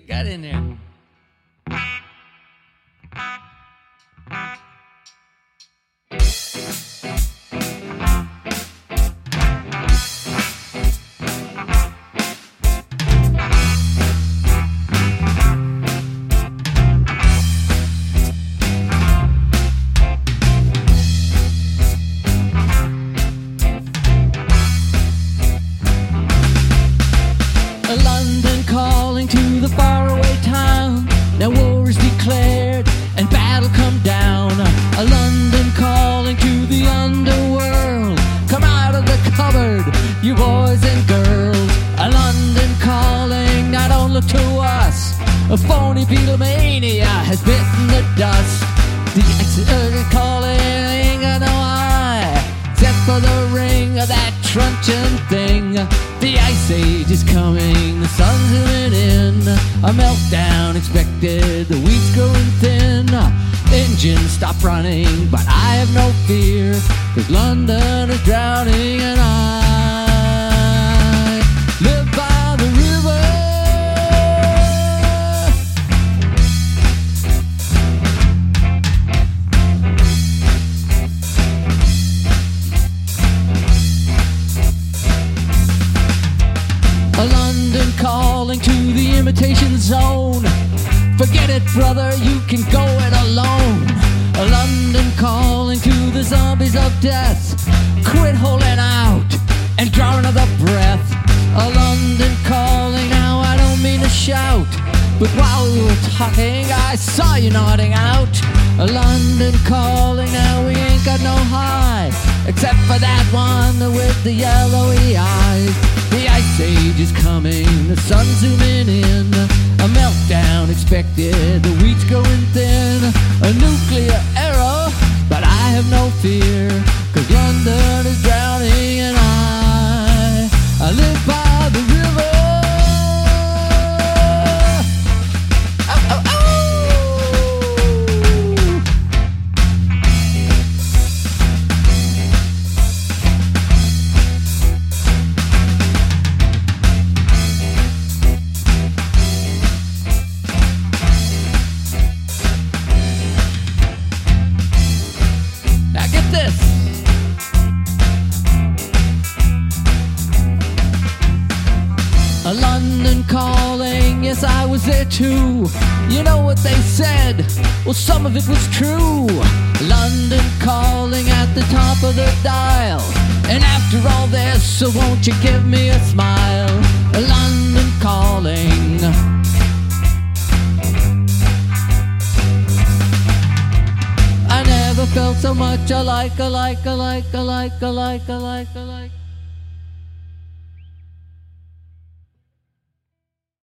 got in there. London calling to the faraway town. Now war is declared and battle come down. A London calling to the underworld. Come out of the cupboard, you boys and girls. A London calling, now don't look to us. A phony Beatlemania has bitten the dust. The exit calling ain't got no eye, except for the ring of that truncheon thing. The ice age is coming, the sun's zooming in. A meltdown expected, the wheat's growing thin. Engines stop running, but I have no fear, 'cause London is drowning and I live by the river. A London calling to the imitation zone. Forget it, brother, you can go it alone. A London calling to the zombies of death. Quit holding out and draw another breath. A London calling, now I don't mean to shout, but while we were talking I saw you nodding out. A London calling, now we ain't got no high, except for that one with the yellowy eyes. The ice age is coming, the sun's zooming in. A meltdown expected, the wheat's growing thin. A nuclear error, but I have no fear, 'cause London is drowning and I live by the river. Oh, oh, oh. Now get this. A London calling, yes I was there too. You know what they said? Well, some of it was true. London calling at the top of the dial. And after all this, so won't you give me a smile? A London calling. I never felt so much alike.